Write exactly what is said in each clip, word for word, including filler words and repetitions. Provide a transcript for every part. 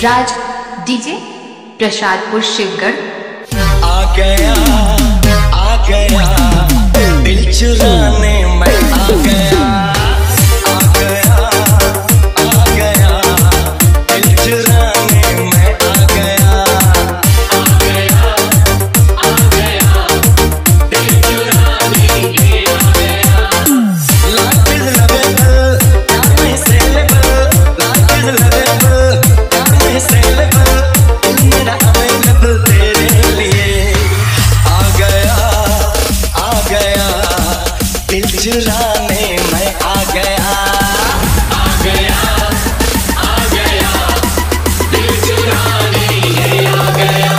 राज DJ Prasadpur Shivgarh. आ गया आ गया दिल चुराने मैं आ गया आ गया आ गया दिल चुराने मैं आ गया आ गया आ गया दिल चुराने मैं आ गया। लाइफ इज लवेबल प्यार में सेलेबल, लाइफ इज लवेबल प्यार में सेलेबल, दिल मेरा अवेलेबल तेरे लिए। आ गया आ गया दिल चुराने मैं आ गया आ गया आ गया दिल चुराने ये आ गया।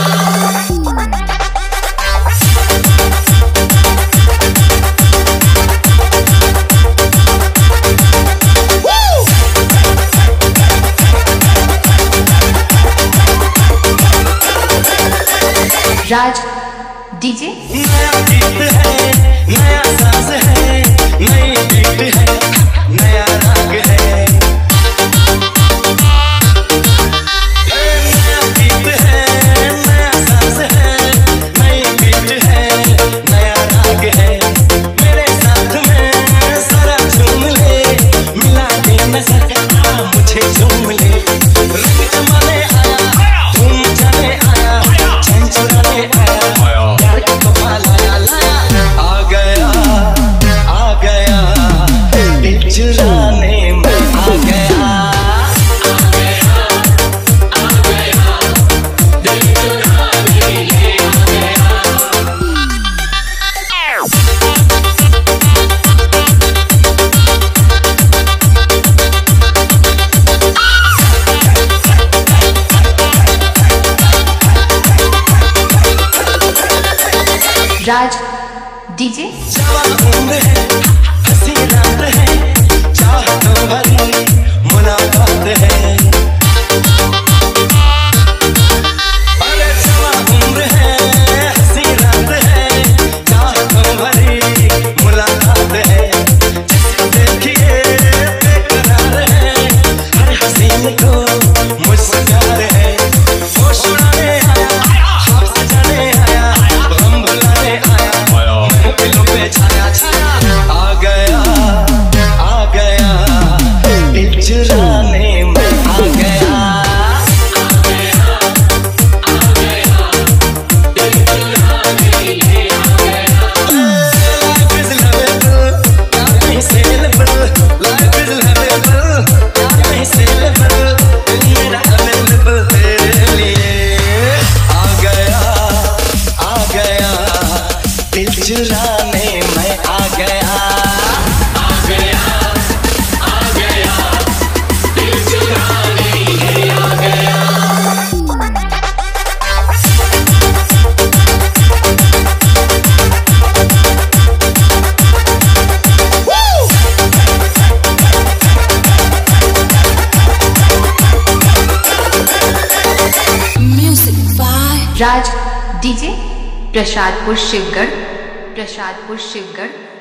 राज डीजे नया गीत है, नया साज है, नई बीट है, नया राग है। नया गीत है, नया साज है, नई बीट है, नया राग है। मेरे साथ में सारा झूम ले, मिला के नजर आ मुझे झूम ले। रंग जमाने आया, धूम मचाने आया, चैन चुराने आया, प्यार का तोहफा लाया लाया। आ गया आ गया दिल चुराने मैं आ गया आ गया आ गया दिल चुराने ये आ गया। राज डीजे जवां उम्र है, हंसी रात है, चाहतों भरी मुलाकात है। अरे जवां उम्र है, हंसी रात है, चाहतों भरी मुलाकात है। जिसे देखिए बेकरार है, हर हसीन को मुझसे प्यार है। होश उड़ाने आया, ख्वाब सजाने आया, गम भुलाने आया, महफिलों पे छाया छाया। आ गया आ गया दिल चुराने मैं आ गया आ गया आ गया दिल चुराने ये आ गया। लाइफ इज लवेबल प्यार में सेलेबल, लाइफ इज लवेबल प्यार में सेलेबल, दिल मेरा अवेलेबल तेरे लिए। आ गया आ गया दिल चुराने मैं आ गया आ गया आ गया दिल चुराने ये आ गया। Music by Raj DJ Prasadpur Shivgarh Prasadpur Shivgarh.